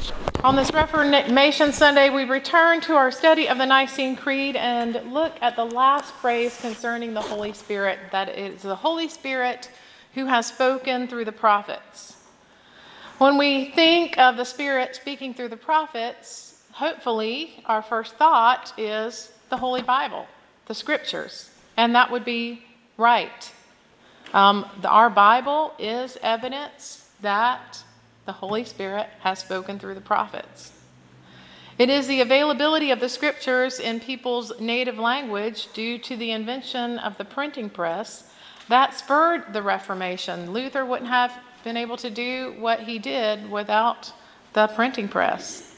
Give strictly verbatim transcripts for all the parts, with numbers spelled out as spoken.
On this Reformation Sunday, we return to our study of the Nicene Creed and look at the last phrase concerning the Holy Spirit, that it is the Holy Spirit who has spoken through the prophets. When we think of the Spirit speaking through the prophets, hopefully our first thought is the Holy Bible, the Scriptures, and that would be right. Um, the, our Bible is evidence that the Holy Spirit has spoken through the prophets. It is the availability of the Scriptures in people's native language due to the invention of the printing press that spurred the Reformation. Luther wouldn't have been able to do what he did without the printing press.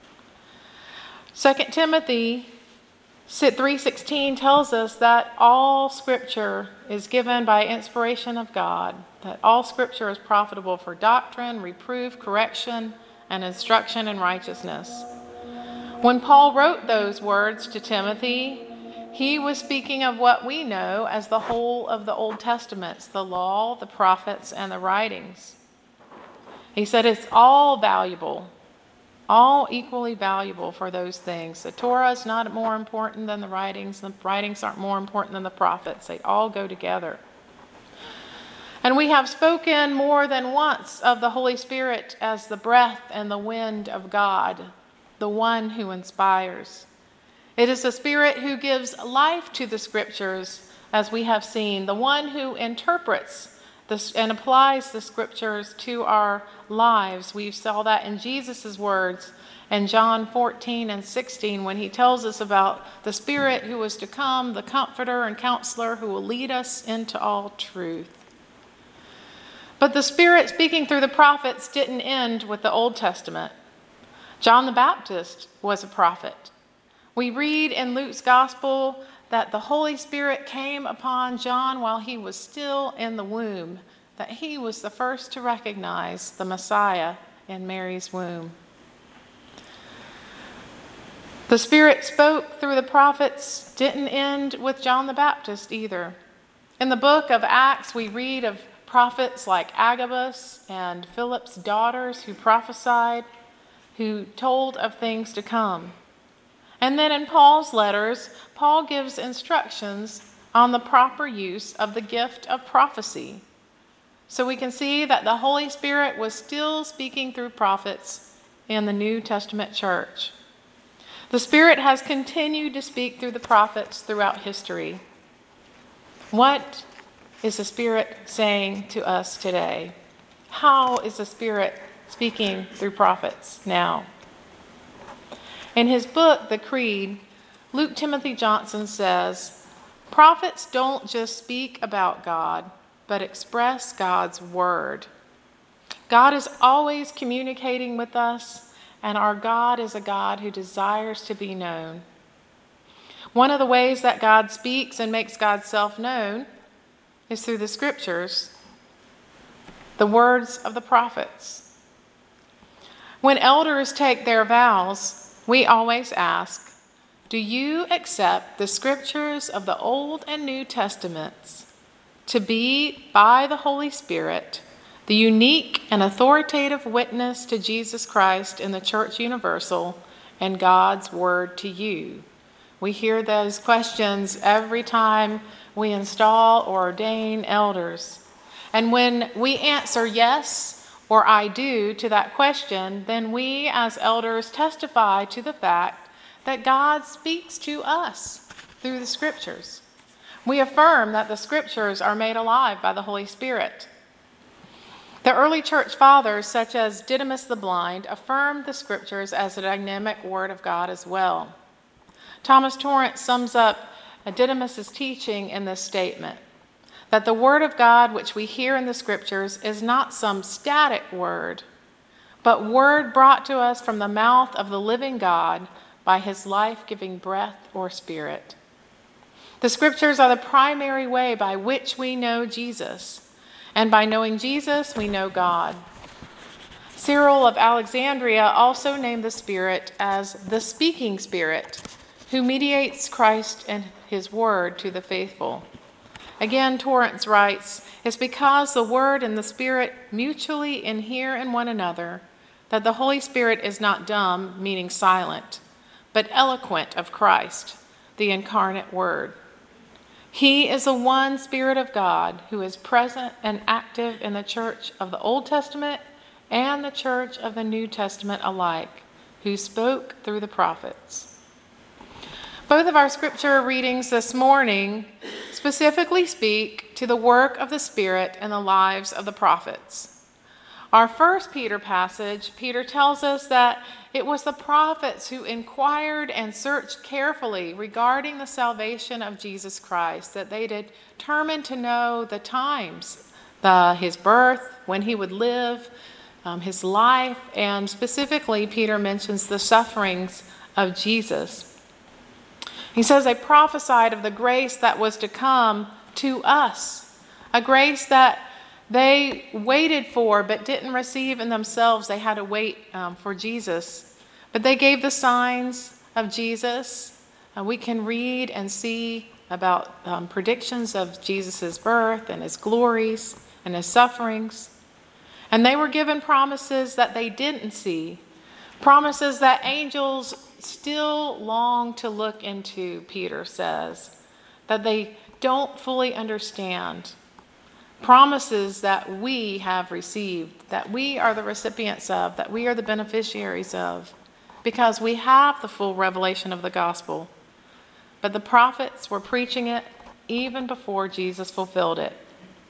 Second Timothy three sixteen tells us that all Scripture is given by inspiration of God, that all Scripture is profitable for doctrine, reproof, correction, and instruction in righteousness. When Paul wrote those words to Timothy, he was speaking of what we know as the whole of the Old Testament, the law, the prophets, and the writings. He said it's all valuable, all equally valuable for those things. The Torah is not more important than the writings. The writings aren't more important than the prophets. They all go together. And we have spoken more than once of the Holy Spirit as the breath and the wind of God, the one who inspires. It is the Spirit who gives life to the Scriptures, as we have seen, the one who interprets this and applies the Scriptures to our lives. We saw that in Jesus' words in John fourteen and sixteen when he tells us about the Spirit who is to come, the Comforter and Counselor who will lead us into all truth. But the Spirit speaking through the prophets didn't end with the Old Testament. John the Baptist was a prophet. We read in Luke's Gospel that the Holy Spirit came upon John while he was still in the womb, that he was the first to recognize the Messiah in Mary's womb. The Spirit spoke through the prophets didn't end with John the Baptist either. In the book of Acts, we read of prophets like Agabus and Philip's daughters who prophesied, who told of things to come. And then in Paul's letters, Paul gives instructions on the proper use of the gift of prophecy. So we can see that the Holy Spirit was still speaking through prophets in the New Testament church. The Spirit has continued to speak through the prophets throughout history. What is the Spirit saying to us today? How is the Spirit speaking through prophets now? In his book, The Creed, Luke Timothy Johnson says, prophets don't just speak about God, but express God's word. God is always communicating with us, and our God is a God who desires to be known. One of the ways that God speaks and makes God's self known is through the Scriptures, the words of the prophets. When elders take their vows, we always ask, do you accept the Scriptures of the Old and New Testaments to be, by the Holy Spirit, the unique and authoritative witness to Jesus Christ in the Church Universal and God's Word to you? We hear those questions every time we install or ordain elders. And when we answer yes or I do to that question, then we as elders testify to the fact that God speaks to us through the Scriptures. We affirm that the Scriptures are made alive by the Holy Spirit. The early church fathers, such as Didymus the Blind, affirmed the Scriptures as a dynamic Word of God as well. Thomas Torrance sums up Didymus's teaching in this statement, that the Word of God which we hear in the Scriptures is not some static word, but word brought to us from the mouth of the living God by his life-giving breath or spirit. The Scriptures are the primary way by which we know Jesus, and by knowing Jesus, we know God. Cyril of Alexandria also named the Spirit as the speaking Spirit, who mediates Christ and his word to the faithful. Again, Torrance writes, it's because the Word and the Spirit mutually inhere in one another that the Holy Spirit is not dumb, meaning silent, but eloquent of Christ, the incarnate Word. He is the one Spirit of God who is present and active in the church of the Old Testament and the church of the New Testament alike, who spoke through the prophets. Both of our scripture readings this morning specifically speak to the work of the Spirit in the lives of the prophets. Our first Peter passage, Peter tells us that it was the prophets who inquired and searched carefully regarding the salvation of Jesus Christ, that they determined to know the times, the, his birth, when he would live, um, his life, and specifically Peter mentions the sufferings of Jesus. He says they prophesied of the grace that was to come to us, a grace that they waited for but didn't receive in themselves. They had to wait um, for Jesus. But they gave the signs of Jesus. Uh, we can read and see about um, predictions of Jesus' birth and his glories and his sufferings. And they were given promises that they didn't see, promises that angels still long to look into, Peter says, that they don't fully understand. Promises that we have received, that we are the recipients of, that we are the beneficiaries of, because we have the full revelation of the gospel. But the prophets were preaching it even before Jesus fulfilled it.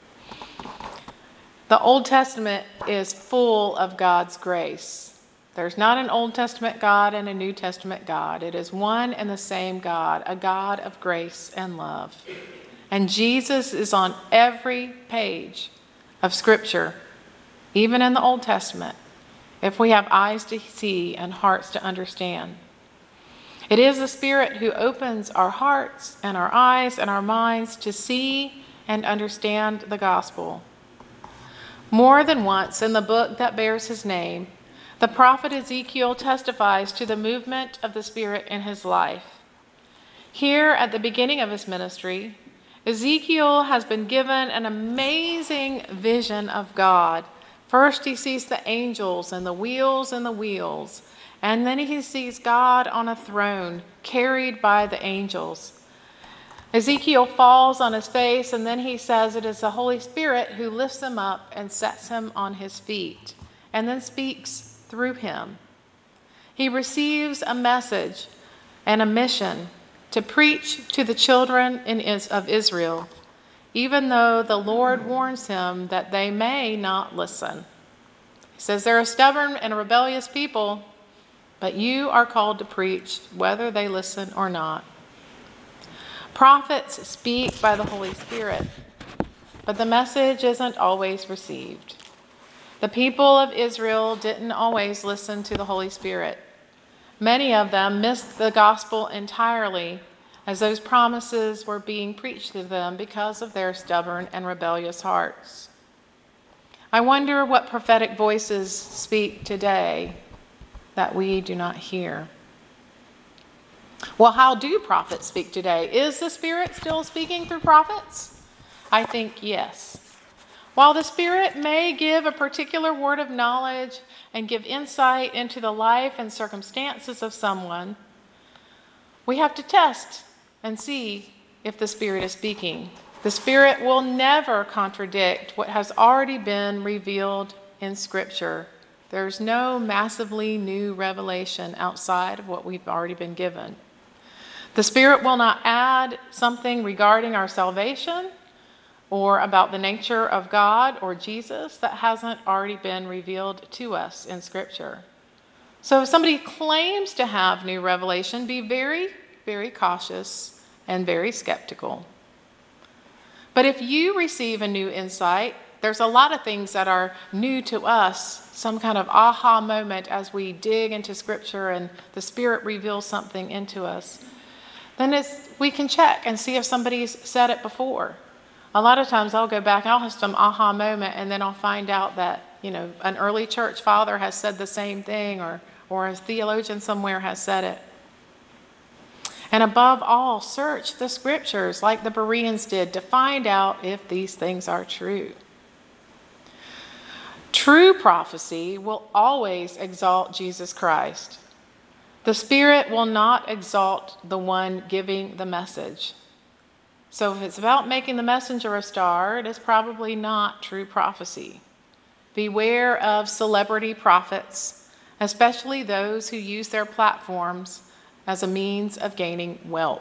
The Old Testament is full of God's grace. There's not an Old Testament God and a New Testament God. It is one and the same God, a God of grace and love. And Jesus is on every page of Scripture, even in the Old Testament, if we have eyes to see and hearts to understand. It is the Spirit who opens our hearts and our eyes and our minds to see and understand the gospel. More than once in the book that bears his name, the prophet Ezekiel testifies to the movement of the Spirit in his life. Here at the beginning of his ministry, Ezekiel has been given an amazing vision of God. First, he sees the angels and the wheels and the wheels, and then he sees God on a throne carried by the angels. Ezekiel falls on his face, and then he says it is the Holy Spirit who lifts him up and sets him on his feet, and then speaks through him. He receives a message and a mission to preach to the children of Israel, even though the Lord warns him that they may not listen. He says they're a stubborn and rebellious people, but you are called to preach whether they listen or not. Prophets speak by the Holy Spirit, but the message isn't always received. The people of Israel didn't always listen to the Holy Spirit. Many of them missed the gospel entirely as those promises were being preached to them because of their stubborn and rebellious hearts. I wonder what prophetic voices speak today that we do not hear. Well, how do prophets speak today? Is the Spirit still speaking through prophets? I think yes. While the Spirit may give a particular word of knowledge and give insight into the life and circumstances of someone, we have to test and see if the Spirit is speaking. The Spirit will never contradict what has already been revealed in Scripture. There's no massively new revelation outside of what we've already been given. The Spirit will not add something regarding our salvation or about the nature of God or Jesus that hasn't already been revealed to us in Scripture. So if somebody claims to have new revelation, be very, very cautious and very skeptical. But if you receive a new insight, there's a lot of things that are new to us, some kind of aha moment as we dig into Scripture and the Spirit reveals something into us. Then it's, we can check and see if somebody's said it before. A lot of times I'll go back and I'll have some aha moment, and then I'll find out that, you know, an early church father has said the same thing, or, or a theologian somewhere has said it. And above all, search the Scriptures like the Bereans did to find out if these things are true. True prophecy will always exalt Jesus Christ. The Spirit will not exalt the one giving the message. So if it's about making the messenger a star, it is probably not true prophecy. Beware of celebrity prophets, especially those who use their platforms as a means of gaining wealth.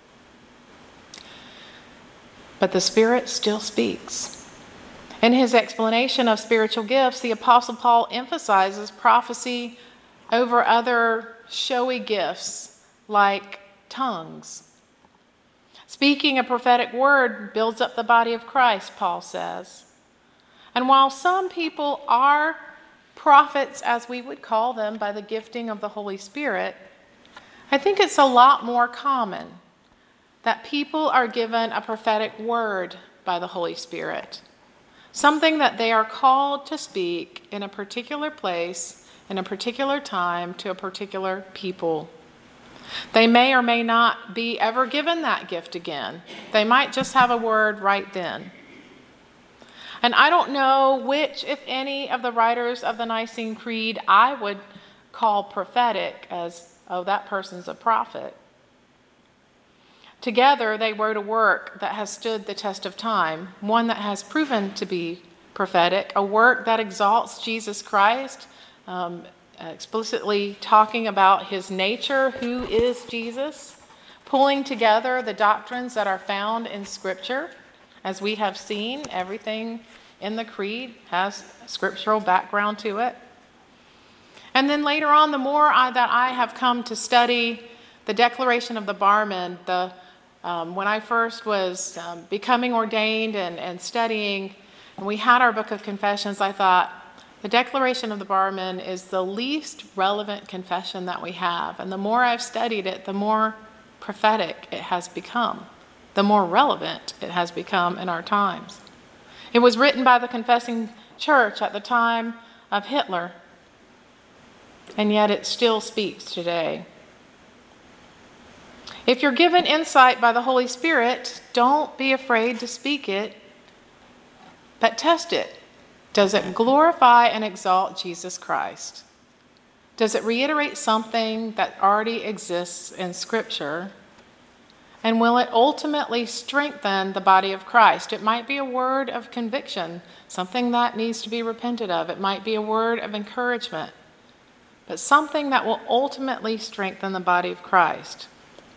But the Spirit still speaks. In his explanation of spiritual gifts, the Apostle Paul emphasizes prophecy over other showy gifts like tongues. Speaking a prophetic word builds up the body of Christ, Paul says. And while some people are prophets, as we would call them, by the gifting of the Holy Spirit, I think it's a lot more common that people are given a prophetic word by the Holy Spirit, something that they are called to speak in a particular place, in a particular time, to a particular people. They may or may not be ever given that gift again. They might just have a word right then. And I don't know which, if any, of the writers of the Nicene Creed I would call prophetic as, oh, that person's a prophet. Together, they wrote a work that has stood the test of time, one that has proven to be prophetic, a work that exalts Jesus Christ, um, explicitly talking about his nature, who is Jesus, pulling together the doctrines that are found in Scripture. As we have seen, everything in the Creed has a scriptural background to it. And then later on, the more I, that I have come to study the Declaration of the Barmen, the Um, when I first was um, becoming ordained and, and studying, and we had our Book of Confessions, I thought, the Declaration of the Barmen is the least relevant confession that we have. And the more I've studied it, the more prophetic it has become, the more relevant it has become in our times. It was written by the confessing church at the time of Hitler, and yet it still speaks today. If you're given insight by the Holy Spirit, don't be afraid to speak it, but test it. Does it glorify and exalt Jesus Christ? Does it reiterate something that already exists in Scripture? And will it ultimately strengthen the body of Christ? It might be a word of conviction, something that needs to be repented of. It might be a word of encouragement, but something that will ultimately strengthen the body of Christ.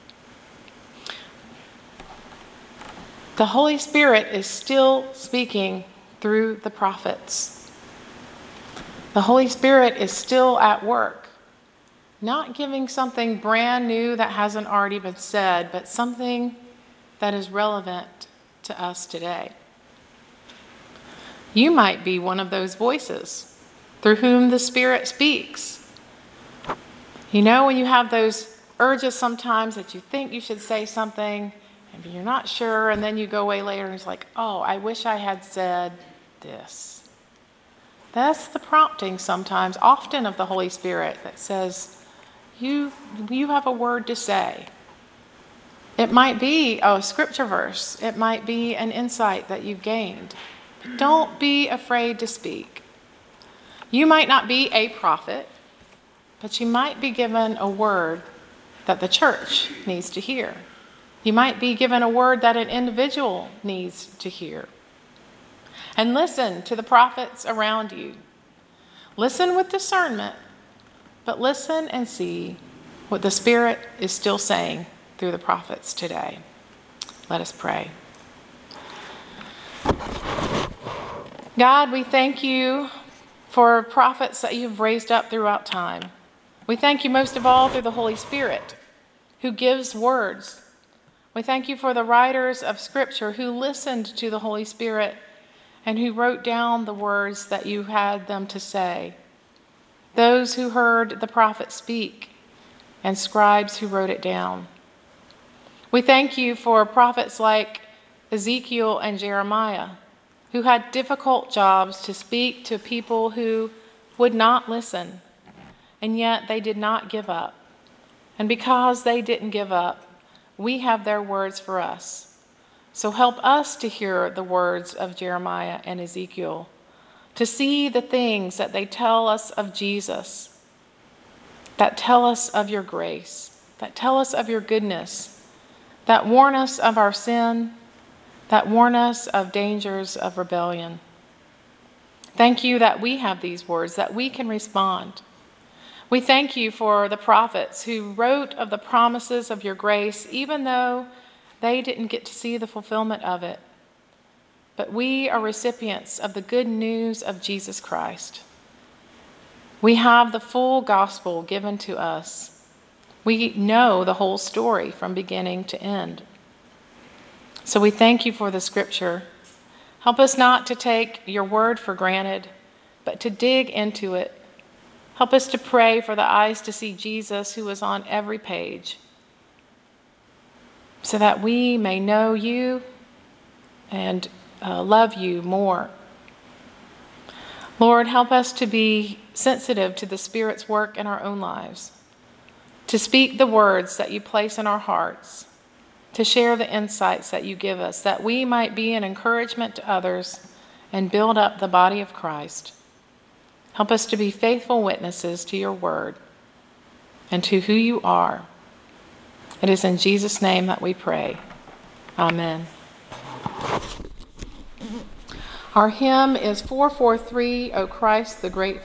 The Holy Spirit is still speaking through the prophets. The Holy Spirit is still at work, not giving something brand new that hasn't already been said, but something that is relevant to us today. You might be one of those voices through whom the Spirit speaks. You know, when you have those urges sometimes that you think you should say something, and you're not sure, and then you go away later and it's like, oh, I wish I had said this. That's the prompting sometimes, often of the Holy Spirit, that says, you, you have a word to say. It might be a scripture verse. It might be an insight that you've gained. But don't be afraid to speak. You might not be a prophet, but you might be given a word that the church needs to hear. You might be given a word that an individual needs to hear. And listen to the prophets around you. Listen with discernment, but listen and see what the Spirit is still saying through the prophets today. Let us pray. God, we thank you for prophets that you've raised up throughout time. We thank you most of all through the Holy Spirit, who gives words. We thank you for the writers of Scripture who listened to the Holy Spirit and who wrote down the words that you had them to say. Those who heard the prophet speak and scribes who wrote it down. We thank you for prophets like Ezekiel and Jeremiah, who had difficult jobs to speak to people who would not listen, and yet they did not give up. And because they didn't give up, we have their words for us. So help us to hear the words of Jeremiah and Ezekiel, to see the things that they tell us of Jesus, that tell us of your grace, that tell us of your goodness, that warn us of our sin, that warn us of dangers of rebellion. Thank you that we have these words, that we can respond. We thank you for the prophets who wrote of the promises of your grace, even though they didn't get to see the fulfillment of it. But we are recipients of the good news of Jesus Christ. We have the full gospel given to us. We know the whole story from beginning to end. So we thank you for the scripture. Help us not to take your word for granted, but to dig into it. Help us to pray for the eyes to see Jesus, who is on every page, so that we may know you and uh, love you more. Lord, help us to be sensitive to the Spirit's work in our own lives, to speak the words that you place in our hearts, to share the insights that you give us, that we might be an encouragement to others and build up the body of Christ. Help us to be faithful witnesses to your word and to who you are. It is in Jesus' name that we pray. Amen. Our hymn is four forty-three, O Christ the Great